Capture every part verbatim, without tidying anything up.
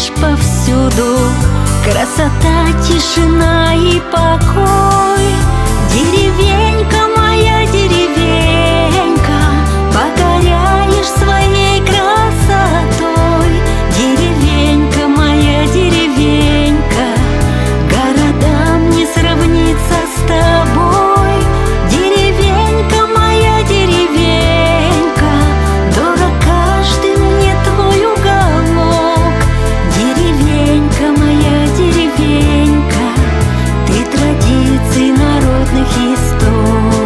видишь повсюду. Красота, тишина и покой. Деревенька моя, деревенька, покоряешь своей красотой. Деревенька моя, деревенька, городам не сравнится с тобой. Деревенька моя, деревенька, дорог каждый мне твой уголок. Деревенька моя, деревенька, ты традиций народных исток.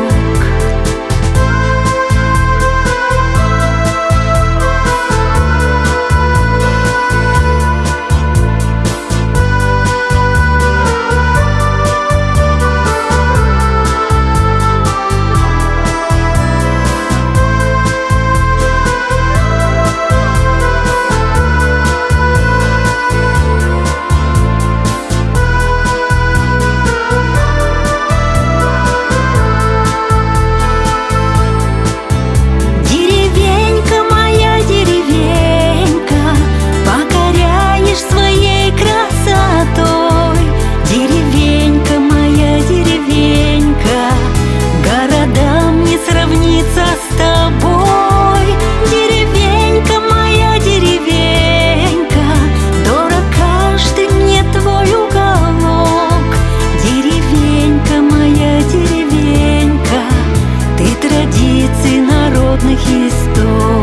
С тобой, деревенька моя, деревенька, дорог каждый мне твой уголок. Деревенька моя, деревенька, ты традиций народных исток.